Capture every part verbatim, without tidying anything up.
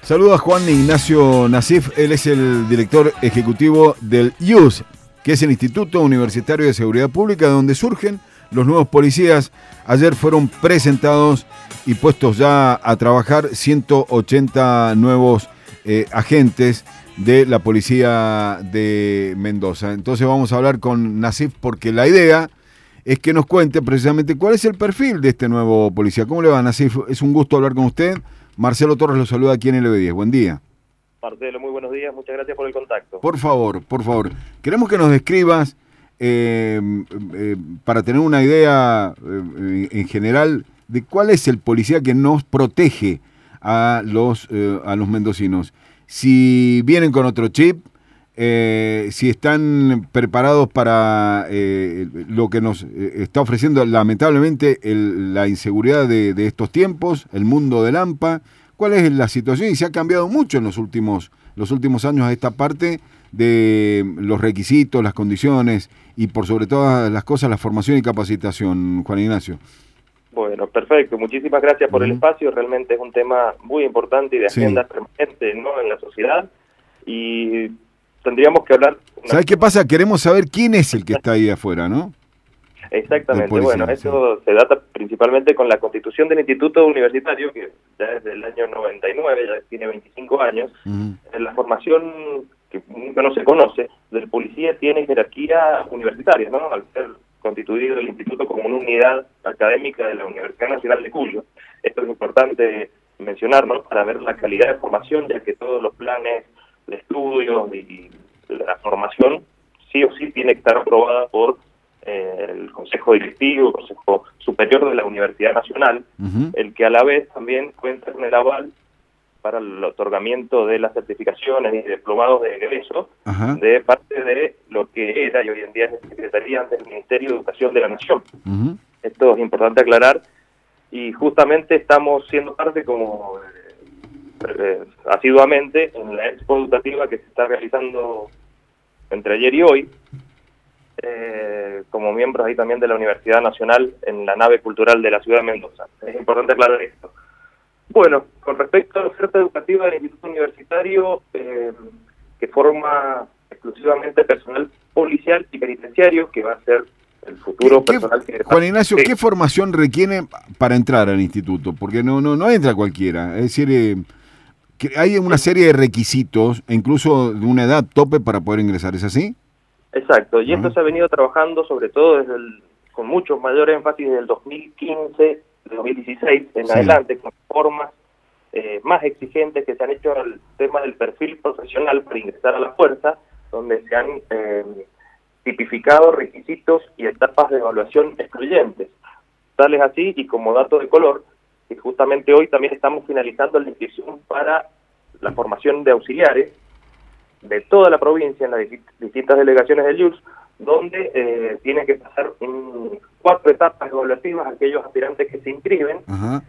Saludo a Juan Ignacio Nasif, él es el director ejecutivo del I U S, que es el Instituto Universitario de Seguridad Pública, donde surgen los nuevos policías. Ayer fueron presentados y puestos ya a trabajar ciento ochenta nuevos eh, agentes de la policía de Mendoza. Entonces vamos a hablar con Nasif porque la idea es que nos cuente precisamente cuál es el perfil de este nuevo policía. ¿Cómo le va, Nasif? Es un gusto hablar con usted. Marcelo Torres lo saluda aquí en L B diez. Buen día. Marcelo, muy buenos días. Muchas gracias por el contacto. Por favor, por favor. Queremos que nos describas, eh, eh, para tener una idea eh, en general, de cuál es el policía que nos protege a los, eh, a los mendocinos. Si vienen con otro chip, eh, si están preparados para eh, lo que nos eh, está ofreciendo lamentablemente el, la inseguridad de, de estos tiempos, el mundo del AMPA. ¿Cuál es la situación? Y se ha cambiado mucho en los últimos, los últimos años a esta parte de los requisitos, las condiciones y por sobre todas las cosas la formación y capacitación, Juan Ignacio. Bueno, perfecto. Muchísimas gracias por uh-huh. el espacio. Realmente es un tema muy importante y de agenda sí. permanente, ¿no?, en la sociedad. Y tendríamos que hablar... ¿Sabes qué pasa? Queremos saber quién es el que está ahí afuera, ¿no? Exactamente. Policía, bueno, eso sí. se data principalmente con la constitución del Instituto Universitario, que ya desde el año noventa y nueve, ya tiene veinticinco años. Uh-huh. En la formación, que nunca no se conoce, del policía tiene jerarquía universitaria, ¿no? Al ser constituido el instituto como una unidad académica de la Universidad Nacional de Cuyo. Esto es importante mencionar, ¿no?, para ver la calidad de formación, ya que todos los planes de estudios y la formación sí o sí tiene que estar aprobada por eh, el Consejo Directivo, el Consejo Superior de la Universidad Nacional, uh-huh. el que a la vez también cuenta con el aval para el otorgamiento de las certificaciones y diplomados de egreso uh-huh. de parte de lo que era y hoy en día es la Secretaría del Ministerio de Educación de la Nación. Uh-huh. Esto es importante aclarar y justamente estamos siendo parte como eh, eh, asiduamente en la expo educativa que se está realizando entre ayer y hoy, eh, como miembros ahí también de la Universidad Nacional en la nave cultural de la ciudad de Mendoza. Es importante aclarar esto. Bueno, con respecto a la oferta educativa del Instituto Universitario, eh, que forma exclusivamente personal policial y penitenciario, que va a ser el futuro ¿Qué, personal que... Juan Ignacio, sí. ¿qué formación requiere para entrar al instituto? Porque no no no entra cualquiera, es decir, eh, que hay una serie de requisitos, incluso de una edad tope para poder ingresar, ¿es así? Exacto, y uh-huh. esto se ha venido trabajando sobre todo desde el, con mucho mayor énfasis desde el dos mil quince, dos mil dieciséis en sí. adelante, con formas eh, más exigentes que se han hecho al tema del perfil profesional para ingresar a la fuerza, donde se han eh, tipificado requisitos y etapas de evaluación excluyentes. Tal es así, y como dato de color, que justamente hoy también estamos finalizando la inscripción para la formación de auxiliares de toda la provincia en las distintas delegaciones del I U S, donde eh, tienen que pasar un, cuatro etapas evaluativas aquellos aspirantes que se inscriben uh-huh.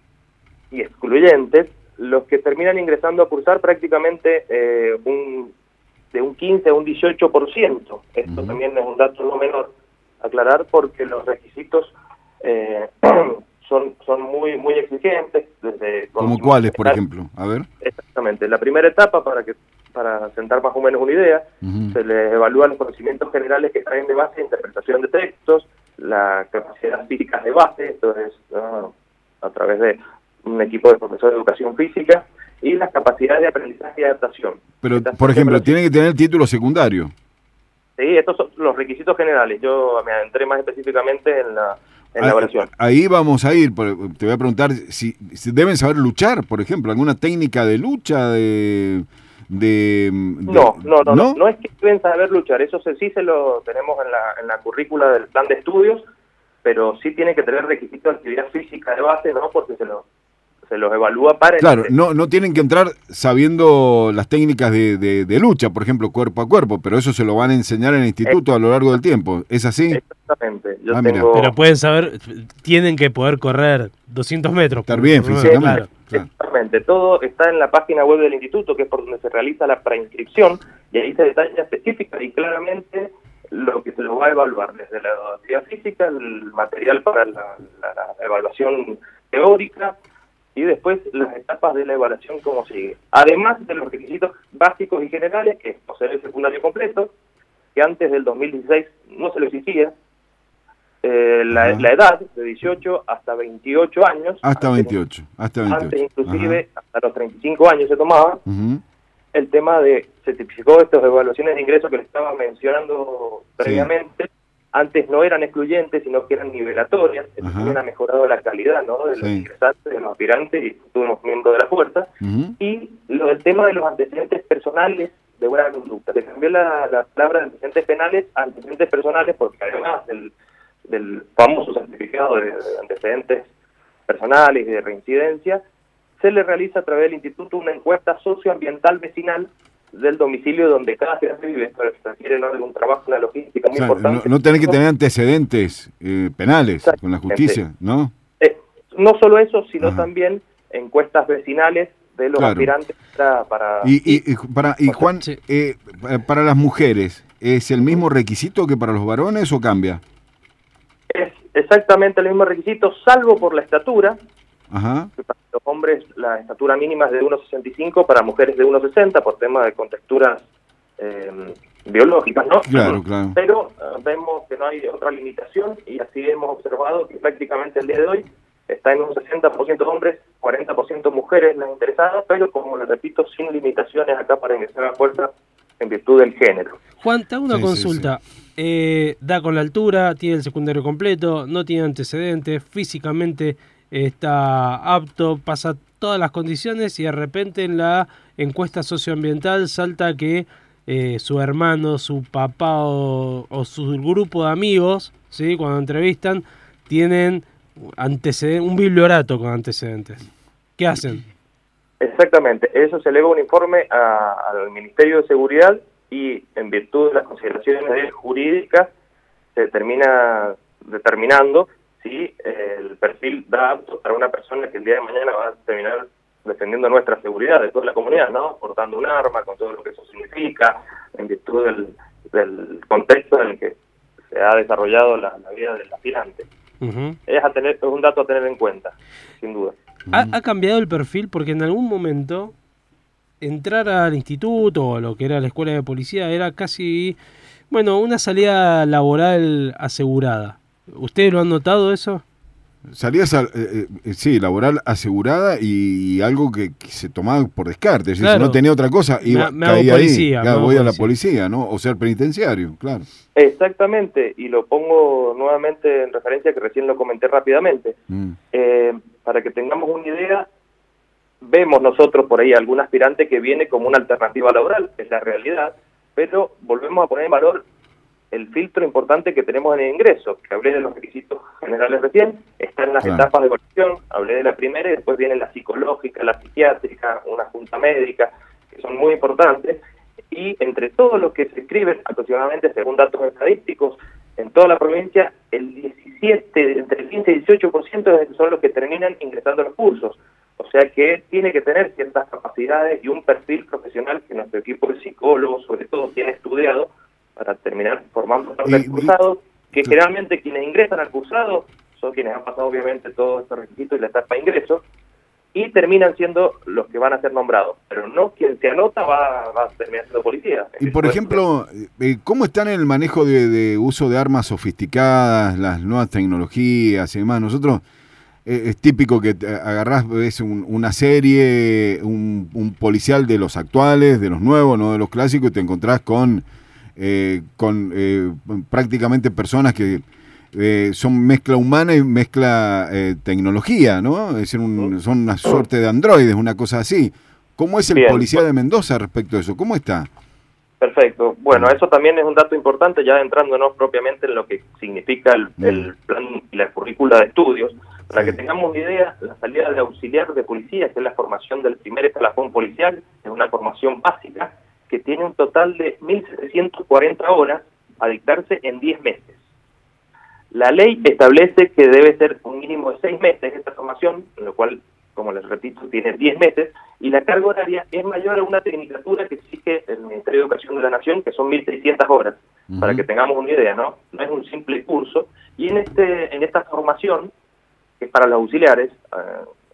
y excluyentes, los que terminan ingresando a cursar prácticamente eh, un de un quince a un dieciocho por ciento. Esto uh-huh. también es un dato no menor aclarar porque los requisitos eh, son son muy muy exigentes. Desde ¿Como cuáles, por ejemplo? A ver. Exactamente. La primera etapa, para que para sentar más o menos una idea, uh-huh. se les evalúan los conocimientos generales que traen de base, interpretación de textos, la capacidad física de base, esto es ¿no?, a través de un equipo de profesores de educación física, y las capacidades de aprendizaje y adaptación. Pero, Estas por ejemplo, tiene que tener el título secundario. Sí, estos son los requisitos generales. Yo me adentré más específicamente en la, en la evaluación. Ahí vamos a ir. Te voy a preguntar si, si deben saber luchar, por ejemplo, alguna técnica de lucha, de... De, de, no, no, no, no, no es que deben saber luchar, eso se, sí se lo tenemos en la, en la currícula del plan de estudios, pero sí tiene que tener requisitos de actividad física de base, ¿no? Porque se lo se los evalúa para... Claro, el... no no tienen que entrar sabiendo las técnicas de, de, de lucha, por ejemplo, cuerpo a cuerpo, pero eso se lo van a enseñar en el instituto a lo largo del tiempo, ¿es así? Exactamente. Yo ah, tengo... Pero pueden saber, tienen que poder correr doscientos metros. Estar bien físicamente. Claro. Claro. Exactamente, todo está en la página web del instituto, que es por donde se realiza la preinscripción, y ahí se detalla específica y claramente lo que se lo va a evaluar, desde la actividad física, el material para la, la, la evaluación teórica, y después las etapas de la evaluación como sigue. Además de los requisitos básicos y generales, que es poseer el secundario completo, que antes del dos mil dieciséis no se lo exigía, eh, la, la edad de dieciocho hasta veintiocho años. Hasta antes, veintiocho, hasta veintiocho. Antes inclusive, ajá, hasta los treinta y cinco años se tomaba. Uh-huh. El tema de, se tipificó estas evaluaciones de ingreso que les estaba mencionando previamente. Sí. Antes no eran excluyentes, sino que eran nivelatorias. Eso también ha mejorado la calidad, ¿no?, de los sí. ingresantes, de los aspirantes y futuros miembros de la fuerza. Uh-huh. Y lo del tema de los antecedentes personales de buena conducta. Se cambió la, la palabra de antecedentes penales a antecedentes personales, porque además del, del famoso certificado de, de antecedentes personales y de reincidencia, se le realiza a través del instituto una encuesta socioambiental vecinal del domicilio donde cada aspirante vive. Pero se requiere, ¿no?, de un trabajo, una logística muy, o sea, importante. No, no tenés que tener antecedentes eh, penales con la justicia, ¿no? Eh, no solo eso, sino Ajá. también encuestas vecinales de los claro. aspirantes para... para y, y, y, para, y Juan, sí. eh, para las mujeres, ¿es el mismo requisito que para los varones o cambia? Es exactamente el mismo requisito, salvo por la estatura. Ajá. Para los hombres la estatura mínima es de uno sesenta y cinco, para mujeres de uno sesenta, por tema de contexturas eh, biológicas, ¿no? Claro, claro. Pero uh, vemos que no hay otra limitación, y así hemos observado que prácticamente el día de hoy está en un sesenta por ciento hombres, cuarenta por ciento mujeres las interesadas, pero como les repito, sin limitaciones acá para ingresar a la fuerza en virtud del género. Juan, te hago una sí, consulta. Sí, sí. Eh, da con la altura, tiene el secundario completo, no tiene antecedentes, físicamente está apto, pasa todas las condiciones, y de repente en la encuesta socioambiental salta que eh, su hermano, su papá o, o su grupo de amigos, ¿sí?, cuando entrevistan, tienen antecedentes, un bibliorato con antecedentes. ¿Qué hacen? Exactamente, eso se eleva un informe a, al Ministerio de Seguridad, y en virtud de las consideraciones jurídicas se termina determinando si el perfil da apto para una persona que el día de mañana va a terminar defendiendo nuestra seguridad de toda la comunidad, ¿no?, portando un arma, con todo lo que eso significa, en virtud del, del contexto en el que se ha desarrollado la, la vida del aspirante. Uh-huh. Es, a tener, es un dato a tener en cuenta, sin duda. ¿Ha, ¿Ha cambiado el perfil? Porque en algún momento entrar al instituto o lo que era la escuela de policía era casi, bueno, una salida laboral asegurada. ¿Ustedes lo han notado eso? Salías, a, eh, eh, sí, laboral asegurada, y, y algo que, que se tomaba por descarte. Es decir, claro. Si no tenía otra cosa, iba, me, me caía policía, ahí, claro, voy policía. a la policía, ¿no? O sea, el penitenciario, claro. Exactamente, y lo pongo nuevamente en referencia, que recién lo comenté rápidamente. Mm. Eh, para que tengamos una idea, vemos nosotros por ahí algún aspirante que viene como una alternativa laboral, es la realidad, pero volvemos a poner en valor el filtro importante que tenemos en el ingreso, que hablé de los requisitos generales recién, están las claro. etapas de evaluación, hablé de la primera, y después viene la psicológica, la psiquiátrica, una junta médica, que son muy importantes, y entre todos los que se escriben, aproximadamente según datos estadísticos, en toda la provincia, el diecisiete, entre el quince y dieciocho por ciento son los que terminan ingresando a los cursos. O sea que tiene que tener ciertas capacidades y un perfil profesional que nuestro equipo de psicólogos, sobre todo, tiene estudiado para terminar formando parte del cursado, que generalmente quienes ingresan al cursado son quienes han pasado obviamente todos estos requisitos y la etapa de ingreso, y terminan siendo los que van a ser nombrados, pero no quien se anota va, va a terminar siendo policía. Y por ejemplo, ¿cómo están en el manejo de, de uso de armas sofisticadas, las nuevas tecnologías y demás? Nosotros, eh, es típico que agarrás, ves un, una serie, un, un policial de los actuales, de los nuevos, no de los clásicos, y te encontrás con, eh, con eh, prácticamente personas que Eh, son mezcla humana y mezcla eh, tecnología, ¿no? Es decir, un, son una suerte de androides, una cosa así. ¿Cómo es el Bien. policía de Mendoza respecto a eso? ¿Cómo está? Perfecto. Bueno, eso también es un dato importante, ya entrándonos propiamente en lo que significa el, mm. el plan y la currícula de estudios. Para sí. que tengamos una idea, la salida de auxiliar de policía, que es la formación del primer escalafón policial, es una formación básica que tiene un total de mil setecientas cuarenta horas a dictarse en diez meses. La ley establece que debe ser un mínimo de seis meses esta formación, en lo cual, como les repito, tiene diez meses, y la carga horaria es mayor a una tecnicatura que exige el Ministerio de Educación de la Nación, que son mil seiscientas horas, uh-huh. para que tengamos una idea, ¿no? No es un simple curso, y en este en esta formación, que es para los auxiliares, eh,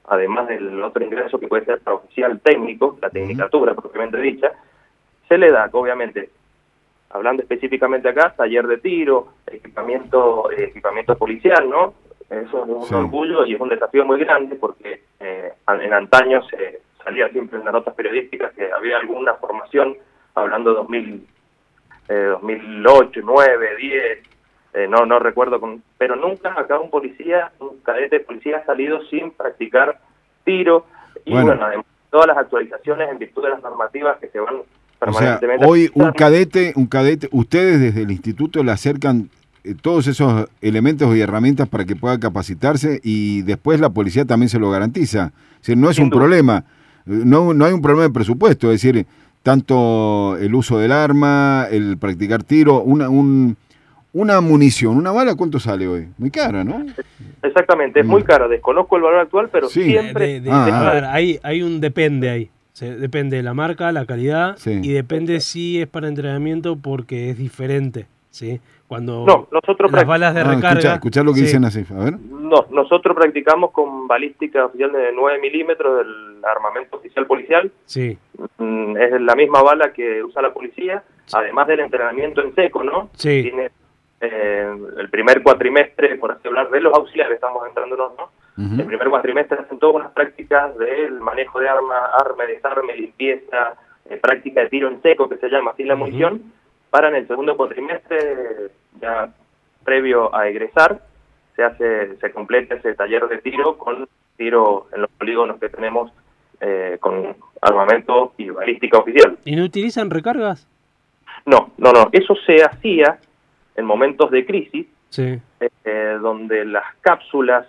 además del otro ingreso que puede ser para oficial técnico, la tecnicatura propiamente dicha, se le da, obviamente, hablando específicamente acá, taller de tiro, equipamiento, eh, equipamiento policial, ¿no? Eso es un sí. orgullo y es un desafío muy grande porque eh, en antaño se salía siempre en las notas periodísticas que había alguna formación, hablando de dos mil, eh, dos mil ocho, nueve, diez, eh, no no recuerdo, con, pero nunca acá un policía, un cadete de policía ha salido sin practicar tiro y bueno, bueno además todas las actualizaciones en virtud de las normativas que se van permanentemente. O sea, hoy un cadete, un cadete, ustedes desde el instituto le acercan eh, todos esos elementos y herramientas para que pueda capacitarse y después la policía también se lo garantiza. O sea, no es Sin un duda. problema, no, no hay un problema de presupuesto, es decir, tanto el uso del arma, el practicar tiro, una, un, una munición, una bala, ¿cuánto sale hoy? Muy cara, ¿no? Exactamente, es muy cara, desconozco el valor actual, pero sí. siempre... De, de, ah, de, ah. Hay, hay un depende ahí. Se, depende de la marca, la calidad, sí. y depende si es para entrenamiento porque es diferente, ¿sí? Cuando no, nosotros las balas de ah, recarga... Escuchá, escuchá lo que sí. dicen así, a ver. No, nosotros practicamos con balística oficial de nueve milímetros del armamento oficial policial. Sí. Es la misma bala que usa la policía, sí. además del entrenamiento en seco, ¿no? Sí. Tiene eh, el primer cuatrimestre, por así hablar, de los auxiliares, estamos entrándonos, ¿no? Uh-huh. El primer cuatrimestre hacen todas unas prácticas del manejo de arma, arma, desarme, limpieza, eh, práctica de tiro en seco, que se llama así la uh-huh. munición, para en el segundo cuatrimestre, ya previo a egresar, se hace, se completa ese taller de tiro con tiro en los polígonos que tenemos eh, con armamento y balística oficial. ¿Y no utilizan recargas? No, no, no, eso se hacía en momentos de crisis, sí. eh, donde las cápsulas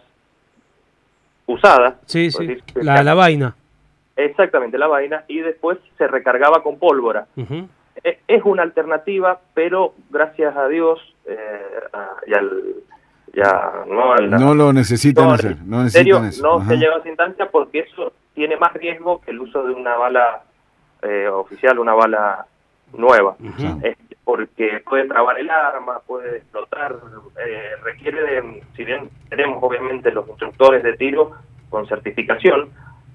usadas, sí, sí. Decir, la, la vaina. Exactamente, la vaina, y después se recargaba con pólvora. Uh-huh. Es, es una alternativa, pero gracias a Dios eh, a, y al... Ya, no, al, no lo necesitan no, hacer, no necesitan serio, eso. No Ajá. se llega a esa instancia porque eso tiene más riesgo que el uso de una bala eh, oficial, una bala nueva. Uh-huh. Es porque puede trabar el arma, puede explotar, eh, requiere de, si bien tenemos obviamente los instructores de tiro con certificación,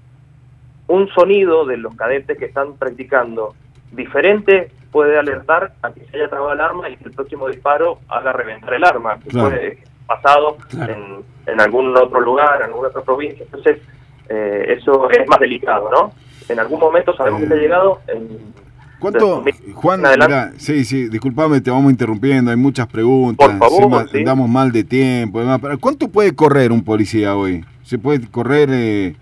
un sonido de los cadetes que están practicando diferente puede alertar a que se haya trabado el arma y que el próximo disparo haga reventar el arma, que claro. puede pasado claro. en, en algún otro lugar, en alguna otra provincia. Entonces, eh, eso es más delicado, ¿no? En algún momento sabemos eh. que ha llegado... En, ¿Cuánto, Juan, mira, sí, sí, disculpame, te vamos interrumpiendo, hay muchas preguntas, por favor, sí. andamos mal de tiempo, además, ¿cuánto puede correr un policía hoy? ¿Se puede correr? Eh,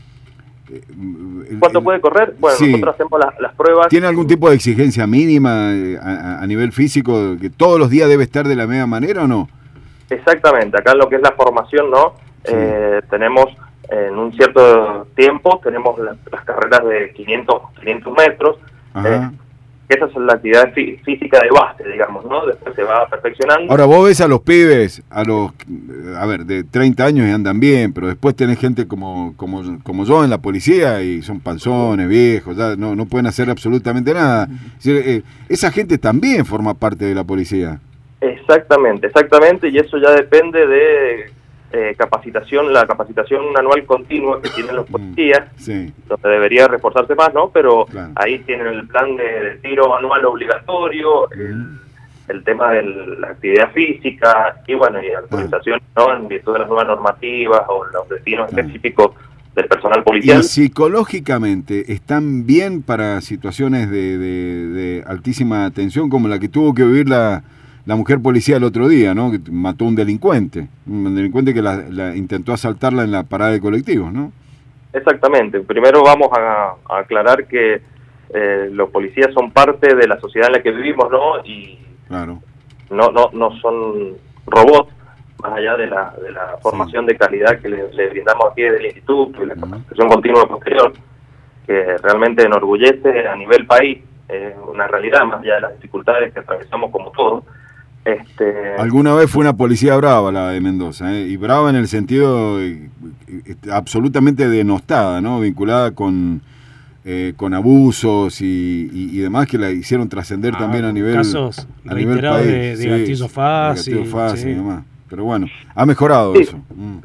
el, ¿Cuánto el, puede correr? Bueno, sí. nosotros hacemos las, las pruebas. ¿Tiene algún tipo de exigencia mínima a, a nivel físico, que todos los días debe estar de la misma manera o no? Exactamente, acá en lo que es la formación, ¿no? Sí. Eh, tenemos en un cierto tiempo, tenemos las, las carreras de quinientos metros, eh, esa es la actividad fí física de base, digamos, ¿no? Después se va perfeccionando. Ahora vos ves a los pibes, a los, a ver, de treinta años y andan bien, pero después tenés gente como, como, como yo en la policía y son panzones, viejos, ya no, no pueden hacer absolutamente nada. Es decir, eh, esa gente también forma parte de la policía. Exactamente, exactamente, y eso ya depende de eh, capacitación, la capacitación anual continua que tienen los policías, sí. donde debería reforzarse más, ¿no? Pero claro. ahí tienen el plan de, de tiro anual obligatorio, el, el tema de la actividad física, y bueno, y actualización, ¿no? En virtud de las nuevas normativas o los destinos claro. específicos del personal policial. ¿Y psicológicamente están bien para situaciones de, de, de altísima tensión como la que tuvo que vivir la... la mujer policía el otro día, ¿no? Que mató a un delincuente, un delincuente que la, la intentó asaltarla en la parada de colectivos, ¿no? Exactamente. Primero vamos a, a aclarar que eh, los policías son parte de la sociedad en la que vivimos, ¿no? Y claro. no no no son robots, más allá de la de la formación sí. de calidad que le, le brindamos aquí desde el instituto y la capacitación uh-huh. continua posterior, que realmente enorgullece a nivel país, es una realidad más allá de las dificultades que atravesamos como todos. Este... Alguna vez fue una policía brava la de Mendoza, ¿eh? Y brava en el sentido eh, absolutamente denostada, ¿no? Vinculada con eh, con abusos y, y, y demás que la hicieron trascender ah, también a nivel casos a nivel país. de, de sí, gatillo fácil, gatillo fácil sí. y demás. Pero bueno, ha mejorado sí, eso. Mm. Sí,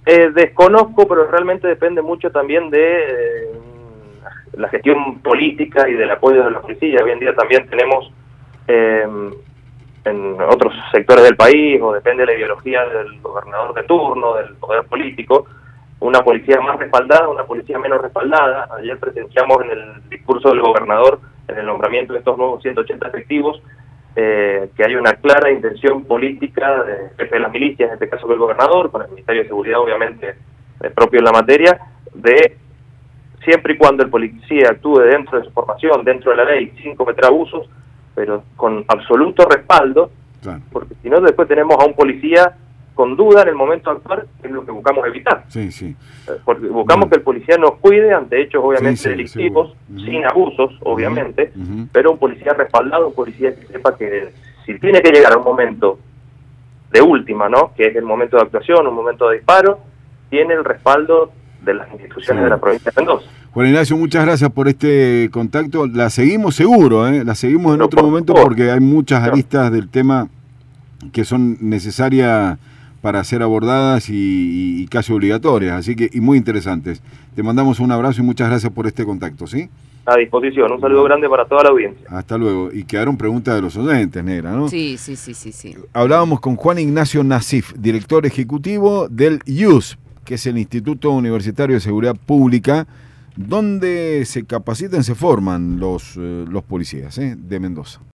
Eh, desconozco, pero realmente depende mucho también de eh, la gestión política y del apoyo de la policía. Hoy en día también tenemos eh, en otros sectores del país, o depende de la ideología del gobernador de turno, del poder político, una policía más respaldada, una policía menos respaldada. Ayer presenciamos en el discurso del gobernador, en el nombramiento de estos nuevos ciento ochenta efectivos, eh, que hay una clara intención política de jefe de las milicias, en este caso del gobernador, con el Ministerio de Seguridad obviamente eh, propio en la materia, de siempre y cuando el policía actúe dentro de su formación, dentro de la ley, sin cometer abusos, pero con absoluto respaldo, claro. Porque si no después tenemos a un policía con duda en el momento de actuar, que es lo que buscamos evitar. Sí, sí. Porque buscamos bueno. que el policía nos cuide ante hechos obviamente sí, sí, delictivos, uh-huh. sin abusos, obviamente, uh-huh. pero un policía respaldado, un policía que sepa que si tiene que llegar a un momento de última, ¿no? Que es el momento de actuación, un momento de disparo, tiene el respaldo de las instituciones sí. de la provincia de Mendoza. Juan Ignacio, muchas gracias por este contacto. La seguimos seguro, ¿eh? La seguimos en no, otro por momento favor. porque hay muchas aristas del tema que son necesarias para ser abordadas y, y, y casi obligatorias, así que y muy interesantes. Te mandamos un abrazo y muchas gracias por este contacto, ¿sí? A disposición, un saludo grande para toda la audiencia. Hasta luego. Y quedaron preguntas de los oyentes, Negra, ¿no? Sí, sí, sí, sí, sí. Hablábamos con Juan Ignacio Nasif, director ejecutivo del I U S, que es el Instituto Universitario de Seguridad Pública, donde se capacitan, se forman los, eh, los policías ¿eh? de Mendoza.